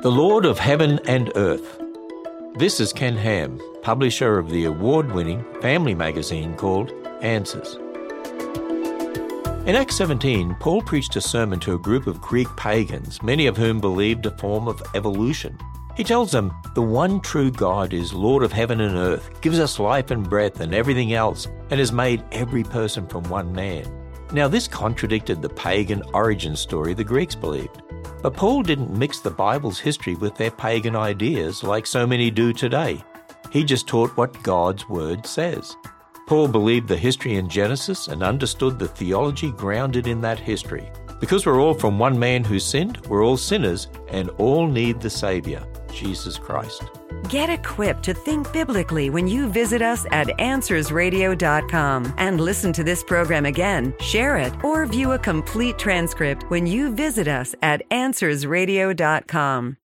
The Lord of Heaven and Earth. This is Ken Ham, publisher of the award-winning family magazine called Answers. In Acts 17, Paul preached a sermon to a group of Greek pagans, many of whom believed a form of evolution. He tells them the one true God is Lord of heaven and earth, gives us life and breath and everything else, and has made every person from one man. Now this contradicted the pagan origin story the Greeks believed. But Paul didn't mix the Bible's history with their pagan ideas like so many do today. He just taught what God's Word says. Paul believed the history in Genesis and understood the theology grounded in that history. Because we're all from one man who sinned, we're all sinners and all need the Savior, Jesus Christ. Get equipped to think biblically when you visit us at AnswersRadio.com and listen to this program again, share it, or view a complete transcript when you visit us at AnswersRadio.com.